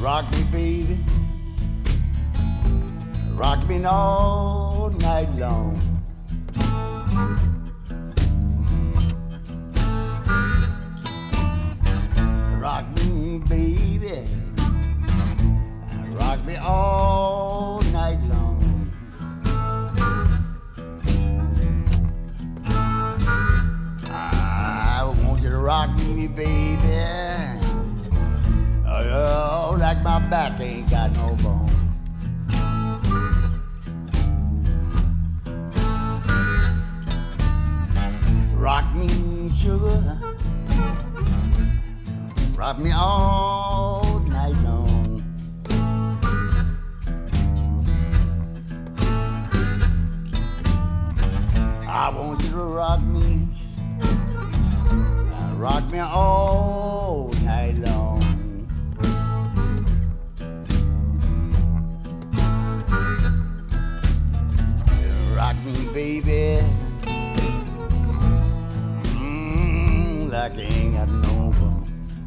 Rock me, baby. Rock me all night long. Rock me, baby. Rock me all night long. I want you to rock me, baby. Oh, like my back ain't got no bone. Rock me, sugar. Rock me all night long. I want you to rock me. Rock me all night long. Rock me, baby. Like I ain't got no bone.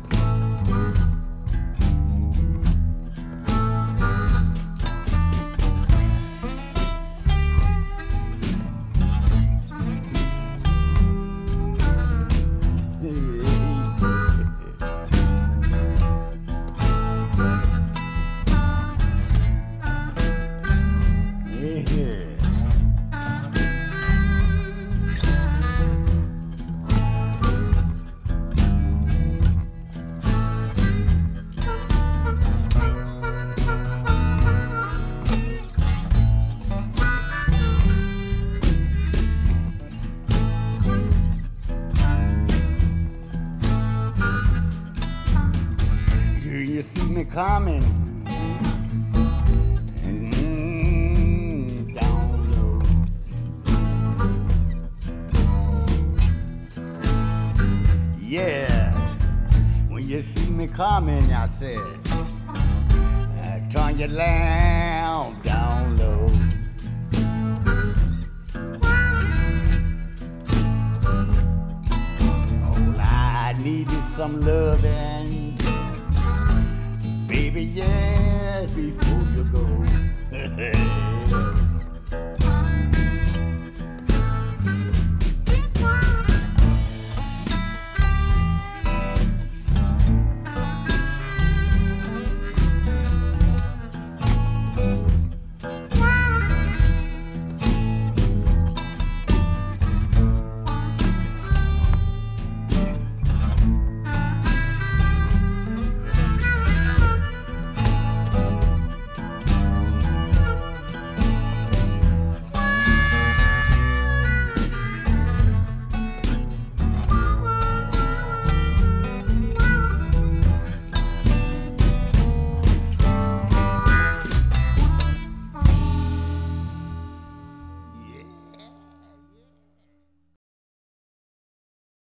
You see me coming down low. Yeah, when you see me coming, I said, turn your lamp down low. All I need is some loving. Baby, yes, before you go.